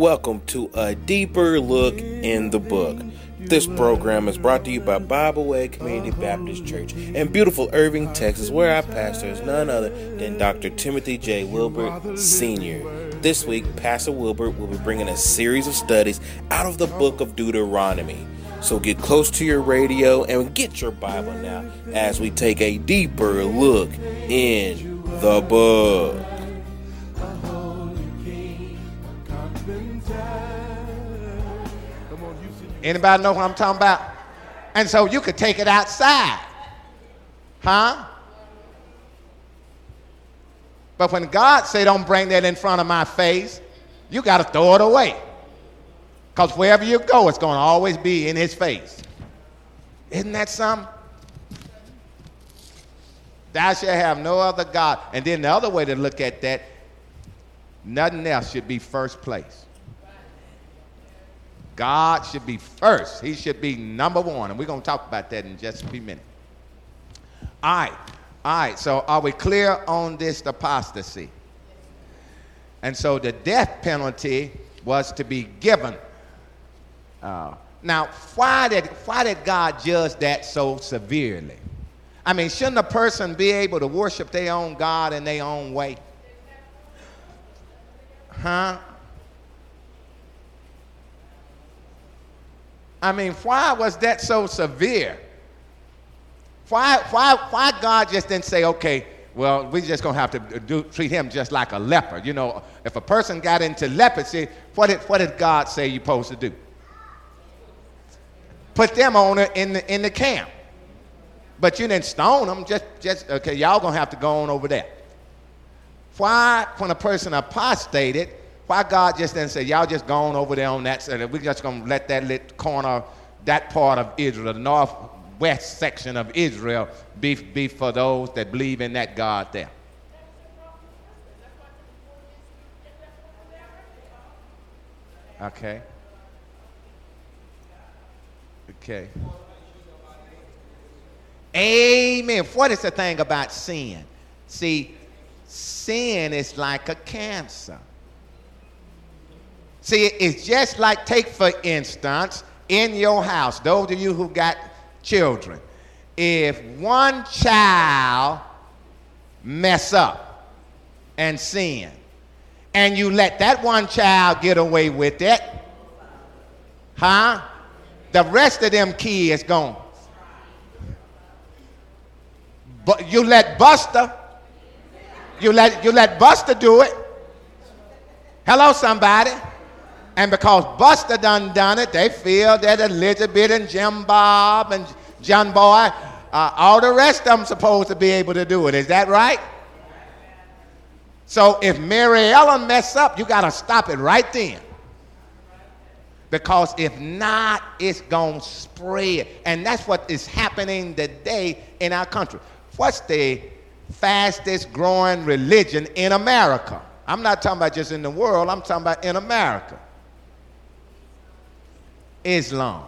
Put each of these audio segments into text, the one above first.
Welcome to a deeper look in the book. This program is brought to you by Bible Way Community Baptist Church in beautiful Irving, Texas, where our pastor is none other than Dr. Timothy J. Wilbert Sr. This week, Pastor Wilbert will be bringing a series of studies out of the book of Deuteronomy. So get close to your radio and get your Bible now as we take a deeper look in the book. Anybody know what I'm talking about? And so you could take it outside. Huh? But when God say don't bring that in front of my face, you got to throw it away. Because wherever you go, it's going to always be in his face. Isn't that something? Thou shalt have no other God. And then the other way to look at that, nothing else should be first place. God should be first. He should be number one. And we're going to talk about that in just a few minutes. All right. So are we clear on this apostasy? And so the death penalty was to be given. Now, why did God judge that so severely? I mean, shouldn't a person be able to worship their own God in their own way? Huh? I mean, why was that so severe? Why God just didn't say, okay, well, we're just going to have to treat him just like a leper. You know, if a person got into leprosy, what did God say you're supposed to do? Put them on in the camp. But you didn't stone them, just okay, y'all going to have to go on over there. Why, when a person apostated, why God just didn't say, y'all just go on over there on that side, we're just going to let that little corner, that part of Israel, the northwest section of Israel, be for those that believe in that God there? Okay. Amen. What is the thing about sin? See, sin is like a cancer. See, it's just like, take for instance, in your house, those of you who got children, if one child mess up and sin, and you let that one child get away with it, huh? The rest of them kids gone. But you let Buster do it. Hello, somebody. And because Buster done it, they feel that Elizabeth and Jim Bob and John Boy, all the rest of them supposed to be able to do it. Is that right? So if Mary Ellen mess up, you got to stop it right then. Because if not, it's going to spread. And that's what is happening today in our country. What's the fastest growing religion in America? I'm not talking about just in the world. I'm talking about in America. Islam.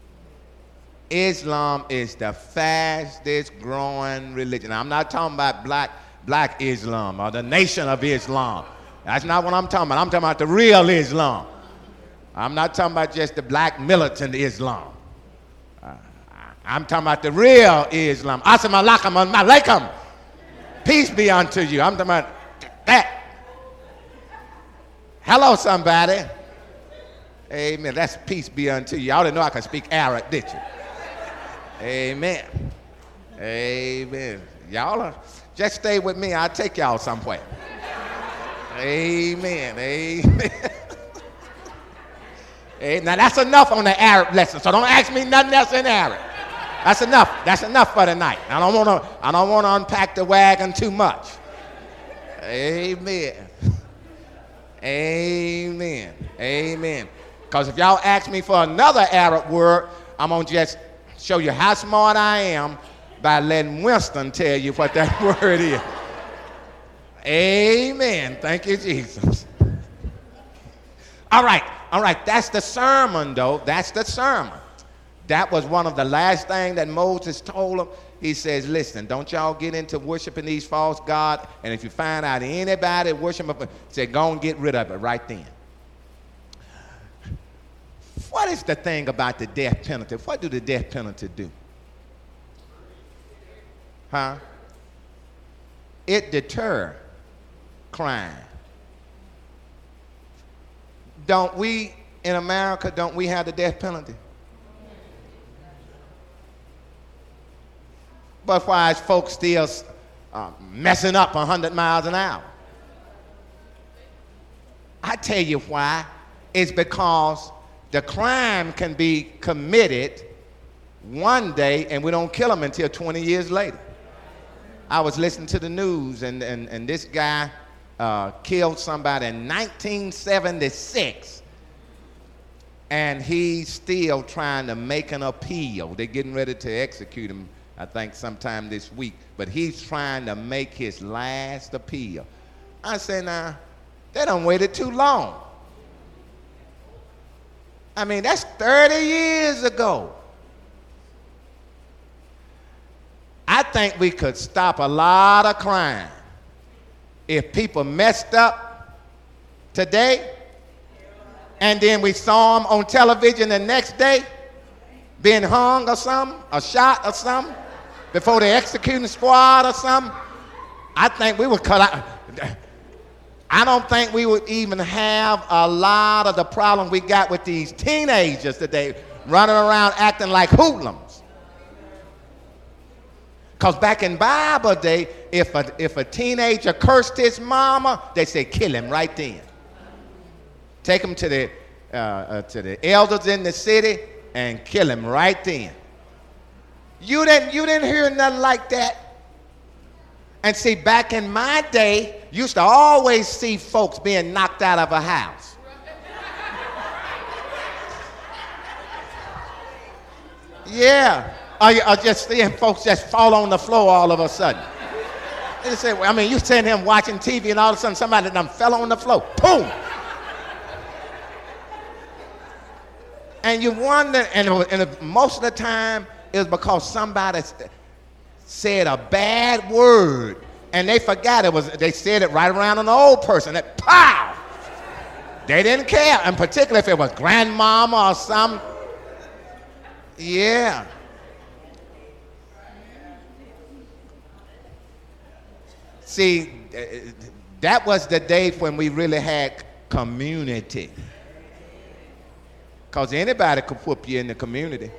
Islam is the fastest growing religion. I'm not talking about black Islam or the Nation of Islam. That's not what I'm talking about. I'm talking about the real Islam. I'm not talking about just the black militant Islam. I'm talking about the real Islam. Assalamu alaikum. Peace be unto you. I'm talking about that. Hello, somebody. Amen. That's peace be unto you. Y'all didn't know I could speak Arabic, did you? Amen. Amen. Y'all just stay with me. I'll take y'all somewhere. Amen. Amen. Hey, now that's enough on the Arab lesson, so don't ask me nothing else in Arab. That's enough. That's enough for tonight. I don't want to unpack the wagon too much. Amen. Amen. Amen. Because if y'all ask me for another Arab word, I'm going to just show you how smart I am by letting Winston tell you what that word is. Amen. Thank you, Jesus. All right. That's the sermon, though. That's the sermon. That was one of the last things that Moses told them. He says, listen, don't y'all get into worshiping these false gods. And if you find out anybody worshiping, say, go and get rid of it right then. What is the thing about the death penalty? What do the death penalty do? Huh? It deters crime. Don't we, in America, don't we have the death penalty? But why is folks still messing up 100 miles an hour? I tell you why. It's because the crime can be committed one day and we don't kill them until 20 years later. I was listening to the news and this guy killed somebody in 1976 and he's still trying to make an appeal. They're getting ready to execute him, I think, sometime this week, but he's trying to make his last appeal. I say, now, they done waited too long. I mean, that's 30 years ago. I think we could stop a lot of crime if people messed up today and then we saw them on television the next day being hung or something, or shot or something, before the executing squad or something. I think we would cut out. I don't think we would even have a lot of the problem we got with these teenagers today running around acting like hoodlums. Because back in Bible day, if a teenager cursed his mama, they say kill him right then. Take him to the elders in the city and kill him right then. You didn't hear nothing like that. And see, back in my day, you used to always see folks being knocked out of a house. Yeah. Or just seeing folks just fall on the floor all of a sudden. They say, I mean, you sitting him watching TV and all of a sudden somebody done fell on the floor. Boom. And you wonder, and most of the time it was because somebody said a bad word and they forgot they said it right around an old person. That pow! They didn't care, and particularly if it was grandmama or something. Yeah. See, that was the day when we really had community. Because anybody could whoop you in the community.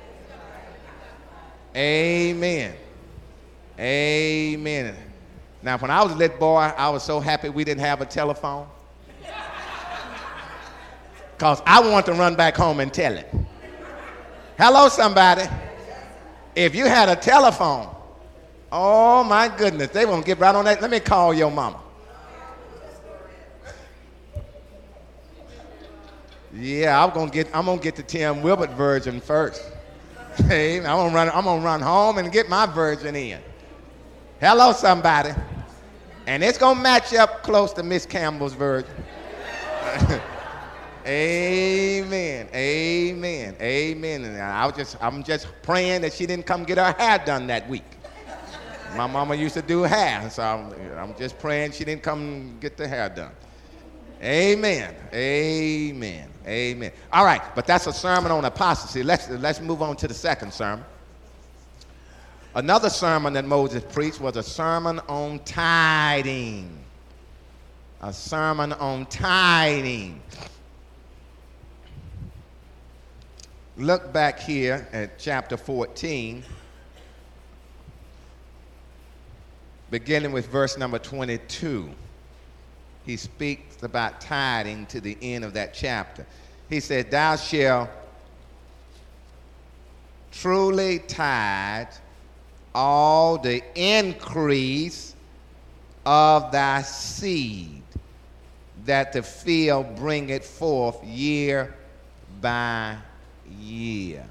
Amen. Amen. Now, when I was a little boy, I was so happy we didn't have a telephone. Because I wanted to run back home and tell it. Hello, somebody. If you had a telephone, oh my goodness, they won't get right on that. Let me call your mama. Yeah, I'm gonna get the Tim Wilbert version first. Hey, I'm gonna run home and get my version in. Hello, somebody. And it's gonna match up close to Miss Campbell's version. Amen. Amen. Amen. And I'm just praying that she didn't come get her hair done that week. My mama used to do hair, so I'm just praying she didn't come get the hair done. Amen. Amen. Amen. All right, but that's a sermon on apostasy. Let's move on to the second sermon. Another sermon that Moses preached was a sermon on tithing. A sermon on tithing. Look back here at chapter 14, beginning with verse number 22. He speaks about tithing to the end of that chapter. He said, thou shalt truly tithe all the increase of thy seed, that the field bringeth forth year by year.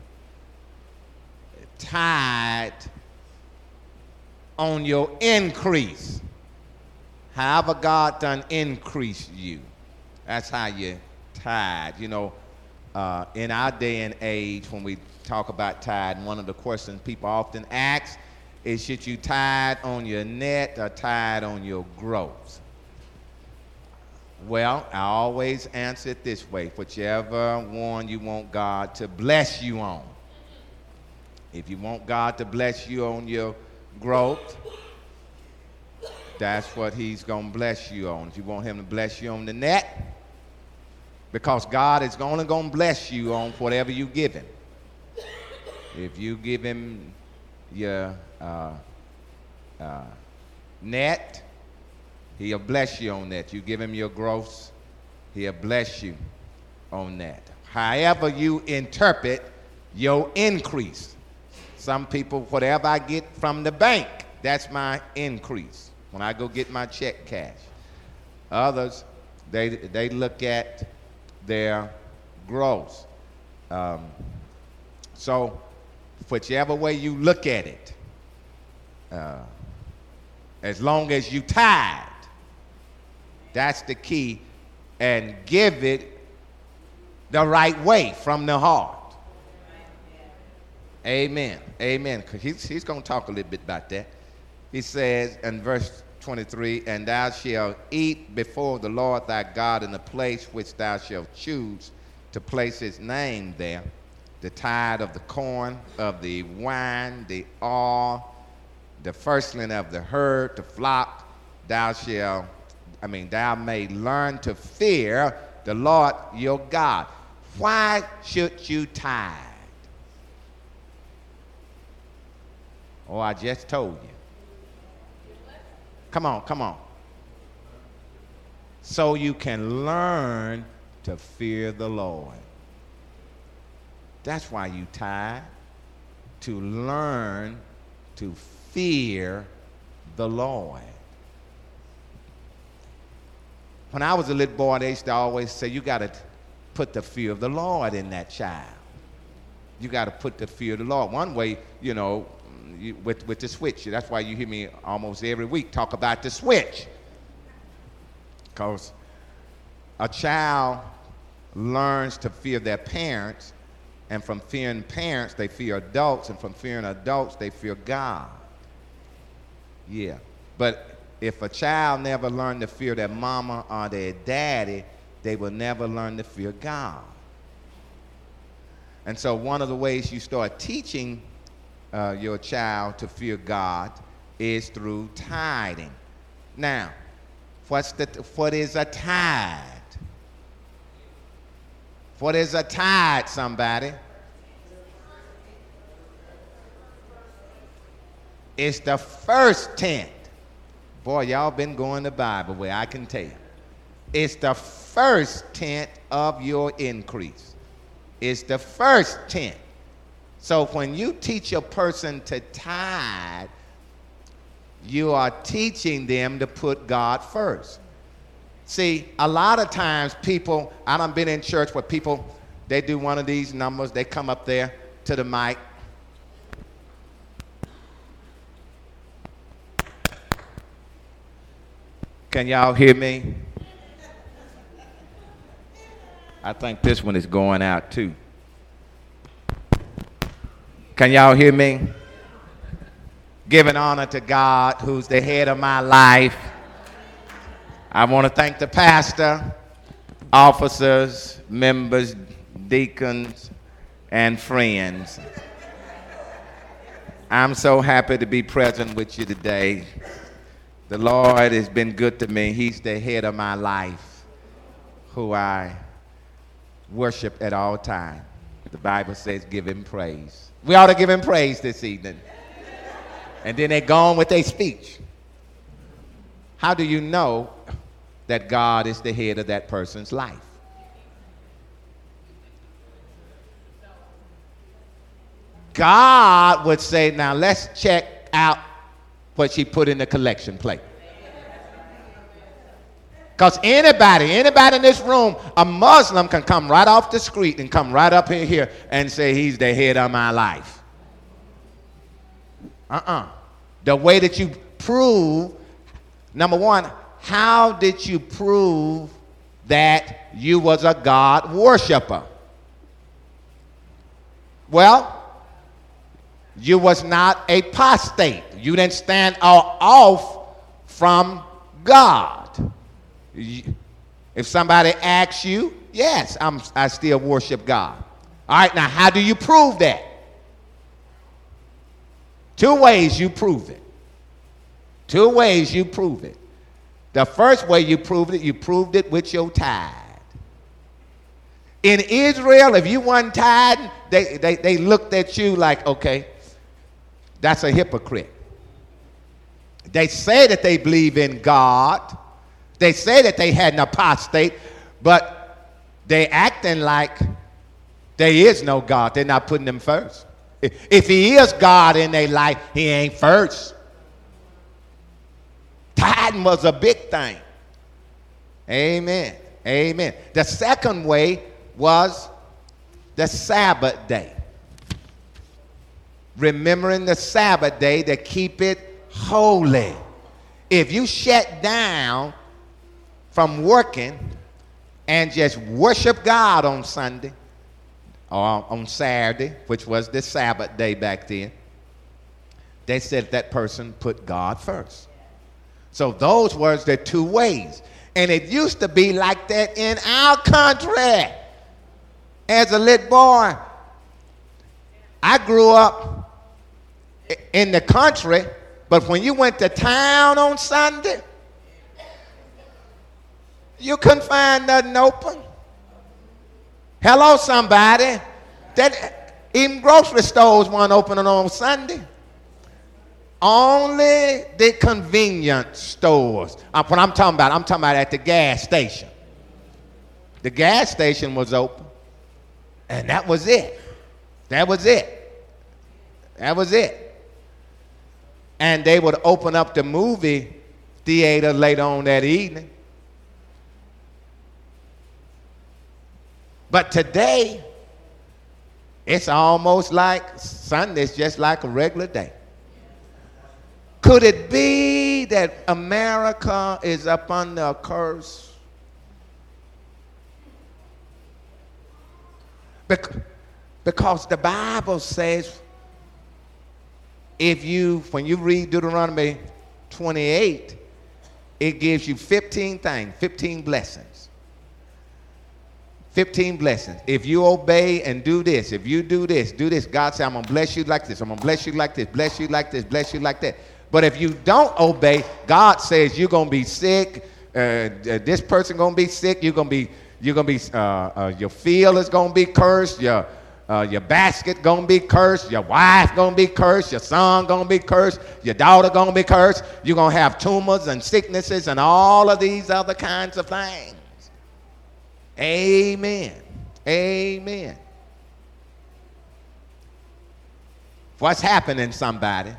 Tithe on your increase. However God done increase you, that's how you tithe. You know, in our day and age, when we talk about tithe, one of the questions people often ask is, should you tithe on your net or tithe on your gross? Well, I always answer it this way. Whichever one you want God to bless you on. If you want God to bless you on your growth, that's what he's going to bless you on. If you want him to bless you on the net, because God is only going to bless you on whatever you give him. If you give him your net, he'll bless you on that. You give him your gross, he'll bless you on that. However you interpret your increase. Some people, whatever I get from the bank, that's my increase when I go get my check cash. Others, they look at their gross. So whichever way you look at it, as long as you tithe, that's the key, and give it the right way from the heart. Amen. Amen. Because he's going to talk a little bit about that. He says in verse 23, and thou shalt eat before the Lord thy God in the place which thou shalt choose to place his name there, the tithe of the corn, of the wine, the oil, the firstling of the herd, the flock, thou may learn to fear the Lord your God. Why should you tithe? Oh, I just told you. Come on. So you can learn to fear the Lord. That's why you tithe, to learn to fear the Lord. When I was a little boy, they used to always say, you got to put the fear of the Lord in that child. You got to put the fear of the Lord. One way, with the switch. That's why you hear me almost every week talk about the switch. Because a child learns to fear their parents, and from fearing parents, they fear adults, and from fearing adults, they fear God. Yeah. But if a child never learned to fear their mama or their daddy, they will never learn to fear God. And so one of the ways you start teaching your child to fear God is through tithing. Now, what is a tithe? What is a tithe, somebody? It's the first tenth. Boy, y'all been going the Bible way, I can tell. It's the first tenth of your increase. It's the first tenth. So when you teach a person to tithe, you are teaching them to put God first. See, a lot of times people, I done been in church where people, they do one of these numbers, they come up there to the mic. Can y'all hear me? I think this one is going out too. Can y'all hear me? Giving honor to God, who's the head of my life. I want to thank the pastor, officers, members, deacons, and friends. I'm so happy to be present with you today. The Lord has been good to me. He's the head of my life, who I worship at all times. The Bible says give him praise. We ought to give him praise this evening. And then they go on with their speech. How do you know that God is the head of that person's life? God would say, now let's check out what she put in the collection plate. Because anybody in this room, a Muslim can come right off the street and come right up in here and say he's the head of my life. The way that you prove, number one, how did you prove that you was a God worshiper? Well, you was not apostate. You didn't stand off from God. If somebody asks you, yes, I still worship God. All right, now how do you prove that? Two ways you prove it. Two ways you prove it. The first way you proved it with your tithe. In Israel, if you weren't tithing, they looked at you like, okay, that's a hypocrite. They say that they believe in God. They say that they had an apostate, but they acting like there is no God. They're not putting him first. If he is God in their life, he ain't first. Tithing was a big thing. Amen. Amen. The second way was the Sabbath day. Remembering the Sabbath day to keep it holy. If you shut down from working and just worship God on Sunday or on Saturday, which was the Sabbath day back then, they said that person put God first. So those were the two ways. And it used to be like that in our country. As a little boy, I grew up in the country, but when you went to town on Sunday, you couldn't find nothing open. Hello, somebody. Even grocery stores weren't opening on Sunday. Only the convenience stores. What I'm talking about at the gas station. The gas station was open, and that was it. That was it. That was it. And they would open up the movie theater later on that evening. But today, it's almost like Sunday's just like a regular day. Could it be that America is up under a curse? Because the Bible says, when you read Deuteronomy 28, it gives you 15 things, 15 blessings. 15 blessings. If you obey and do this, if you do this, God said, I'm going to bless you like this, I'm going to bless you like this, bless you like this, bless you like that. But if you don't obey, God says you're going to be sick, this person going to be sick, your field is going to be cursed, your basket going to be cursed, your wife going to be cursed, your son going to be cursed, your daughter going to be cursed, you're going to have tumors and sicknesses and all of these other kinds of things. Amen. Amen. What's happening, somebody?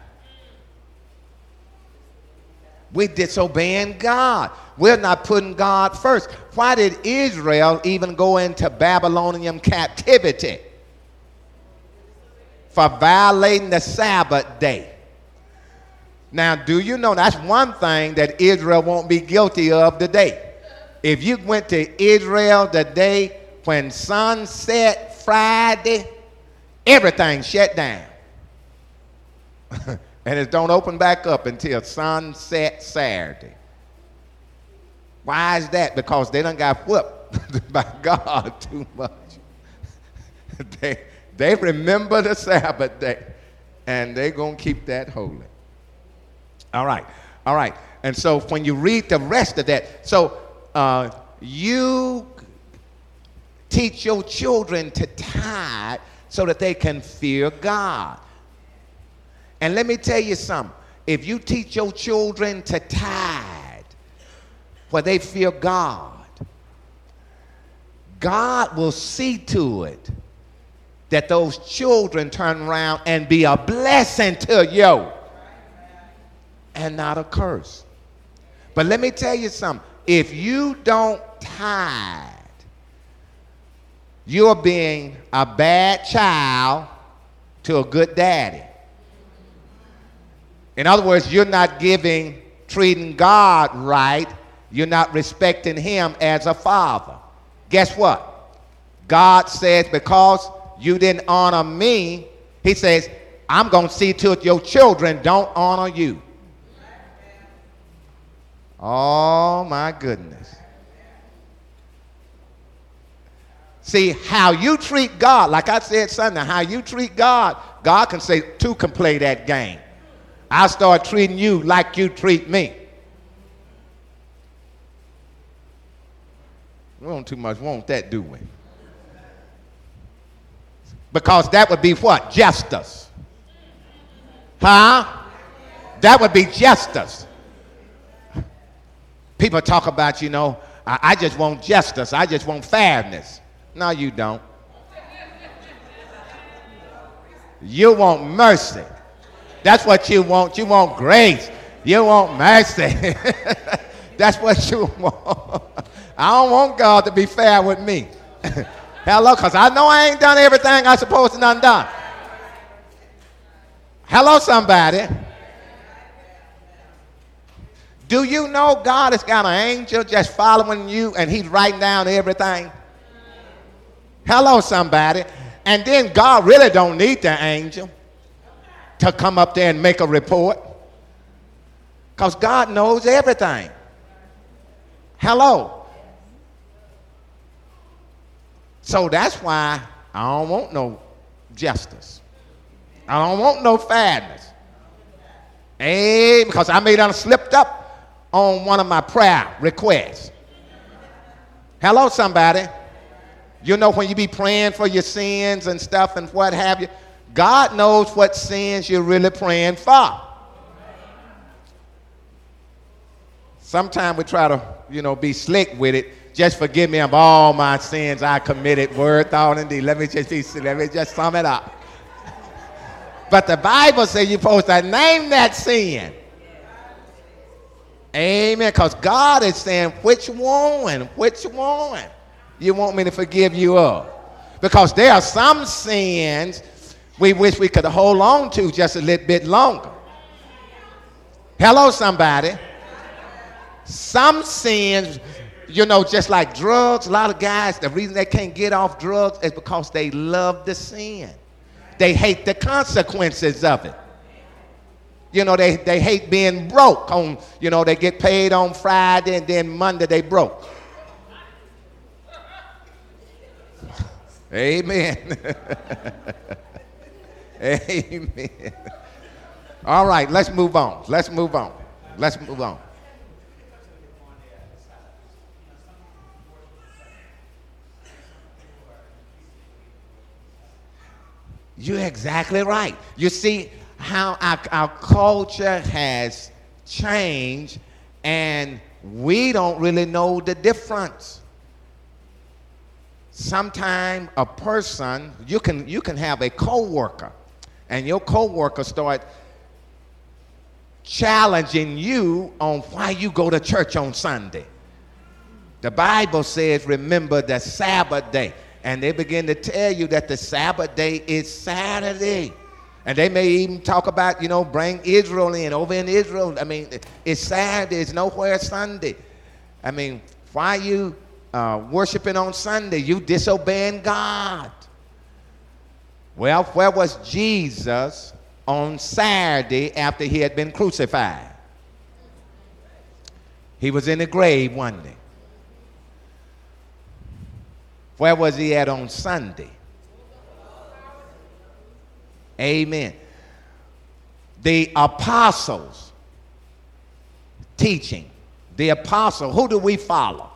We're disobeying God. We're not putting God first. Why did Israel even go into Babylonian captivity? For violating the Sabbath day. Now, do you know that's one thing that Israel won't be guilty of today? If you went to Israel the day when sun set Friday, everything shut down. And it don't open back up until sunset Saturday. Why is that? Because they done got whooped by God too much. They remember the Sabbath day, and they're going to keep that holy. All right. And so when you read the rest of that, so you teach your children to tithe so that they can fear God. And let me tell you something. If you teach your children to tithe where they fear God, God will see to it that those children turn around and be a blessing to you and not a curse. But let me tell you something. If you don't tithe, you're being a bad child to a good daddy. In other words, you're not treating God right. You're not respecting him as a father. Guess what? God says, because you didn't honor me, he says, I'm going to see to it your children don't honor you. Oh, my goodness. See, how you treat God, like I said Sunday, how you treat God, God can say, two can play that game. I'll start treating you like you treat me. We don't too much want that, do we? Because that would be what? Justice. Huh? That would be justice. People talk about, I just want justice. I just want fairness. No, you don't. You want mercy. That's what you want. You want grace. You want mercy. That's what you want. I don't want God to be fair with me. Hello, because I know I ain't done everything I'm supposed to done. Hello, somebody. Do you know God has got an angel just following you and he's writing down everything? Hello, somebody. And then God really don't need the angel to come up there and make a report, because God knows everything. Hello. So that's why I don't want no justice. I don't want no fairness. Because I may have slipped up on one of my prayer requests. Hello, somebody. You know, when you be praying for your sins and stuff and what have you, God knows what sins you're really praying for. Sometimes we try to, be slick with it. Just forgive me of all my sins I committed, word, thought, and deed. Let me just sum it up. But the Bible says you're supposed to name that sin. Amen. Because God is saying, which one you want me to forgive you of? Because there are some sins we wish we could hold on to just a little bit longer. Hello, somebody. Some sins, just like drugs, a lot of guys, the reason they can't get off drugs is because they love the sin. They hate the consequences of it. They hate being broke. They get paid on Friday and then Monday they broke. Amen. Amen. All right, let's move on. You're exactly right. You see how our culture has changed, and we don't really know the difference. Sometimes a person, you can have a coworker, and your coworker start challenging you on why you go to church on Sunday. The Bible says, remember the Sabbath day. And they begin to tell you that the Sabbath day is Saturday. And they may even talk about, bring Israel in. Over in Israel, it's Saturday. It's nowhere Sunday. Why you worshiping on Sunday? You disobeying God. Well, where was Jesus on Saturday after he had been crucified? He was in the grave one day. Where was he at on Sunday? Amen. The apostles teaching. The apostle, who do we follow?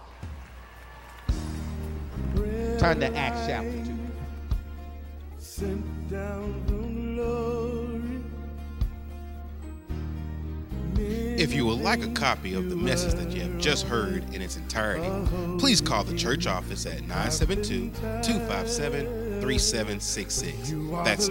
Turn to Acts chapter 2. Sent down from glory. If you would like a copy of the message that you have just heard in its entirety, please call the church office at 972-257-3766. That's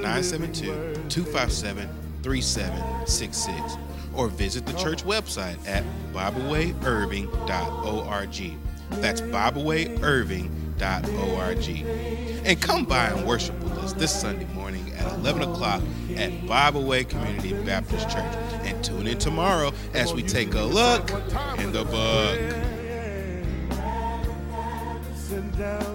972-257-3766. Or visit the church website at BibleWayIrving.org. That's BibleWayIrving.org. And come by and worship with us this Sunday morning at 11 o'clock at Bible Way Community Baptist Church. And tune in tomorrow as we take a look in the book.